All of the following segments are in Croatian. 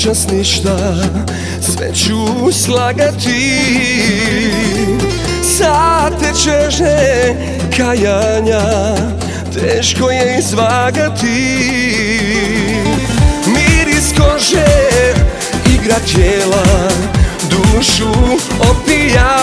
noćas ništa, sve ću slagati. Sate čežnje kajanja teško je izvagati. Miris kože, igra tijela, dušu opija.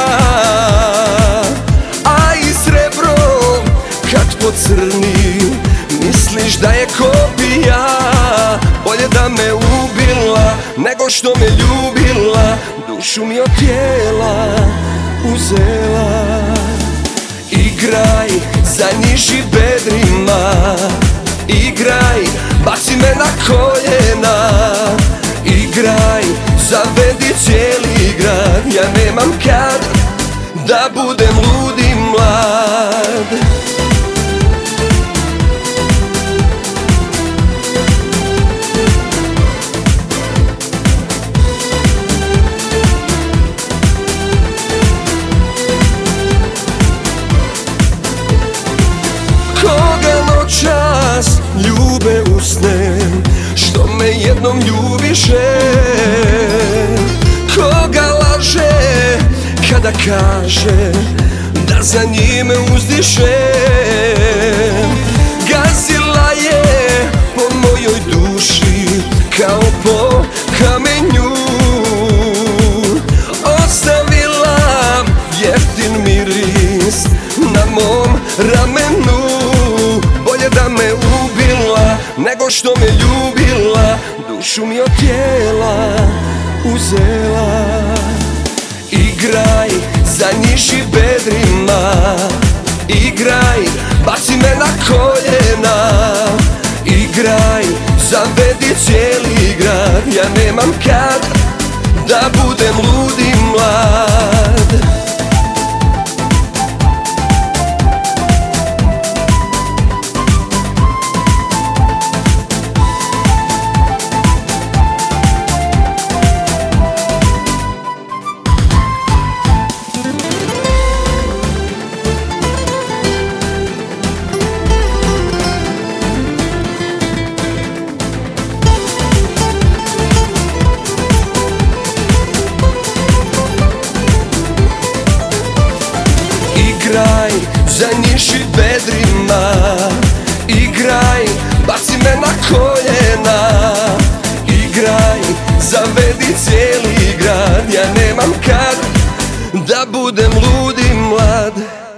A i srebro kad pocrni, misliš da je kopija. Bolje da me ubila nego što me ljubila, dušu mi od tijela uzela. Igraj, zanjiši bedrima, igraj, baci me na koljena. Igraj, zavedi cijeli grad, ja nemam kad da budem ludi mlad. Koga noćas ljube usne, što me jednom ljubiše? Koga laže kada kaže da za njime uzdiše? Gazila je po mojoj duši kao po kamenju, ostavila jeftin miris na mom ramenu. Bolje da me ubila nego što me ljubila, dušu mi od tijela uzela. Igraj, zanjiši bedrima, igraj, baci me na koljena. Igraj, zavedi cijeli grad, ja nemam kad da budem ludi mlad. Igraj, zanjiši bedrima, igraj, baci me na koljena. Igraj, zavedi cijeli grad, ja nemam kad da budem ludi mlad.